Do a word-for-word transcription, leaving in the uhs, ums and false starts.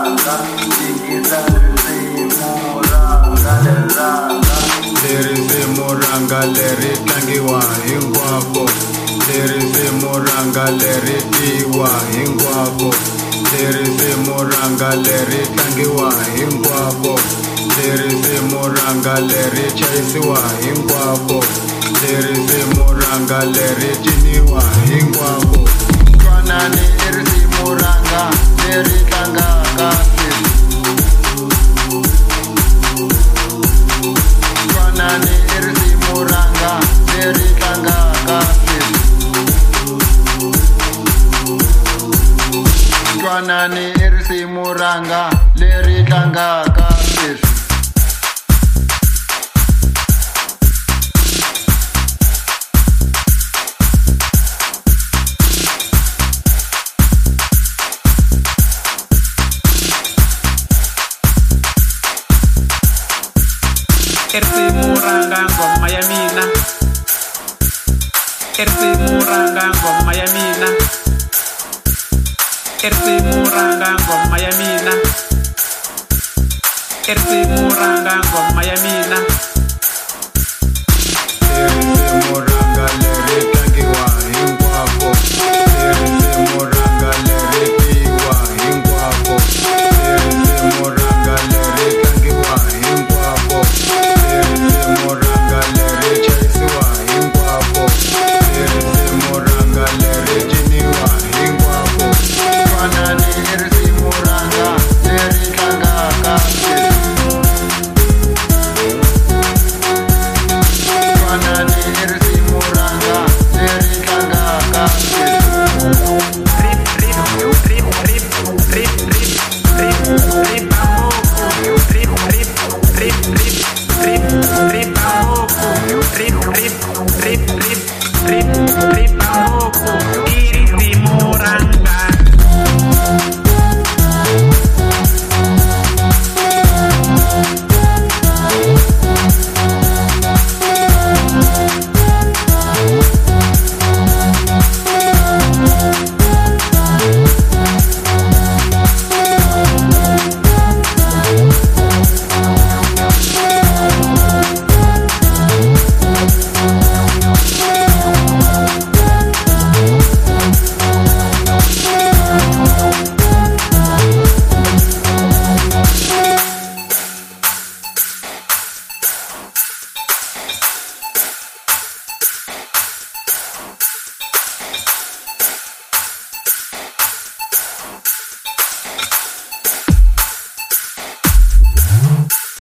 ranga, tikisa risimu ranga le ranga. Risimu ranga leri tlangiwa hinkwako. Risimu ranga leri tiwa hinkwako. Risimu ranga leri tlangiwa hinkwako. Risimu ranga leri chayisiwa hinkwako. Risimu ranga leri ciniwa hinkwako. Twanani risimu ranga leri tlangaka sweswi. Twanani risimu ranga leri tlangaka sweswi. Twanani risimu ranga leri tlangaka sweswi. Risimu ranga ngoma ya mina. Risimu ranga ngoma ya mina. Risimu ranga ngoma ya mina. Risimu ranga ngoma ya mina.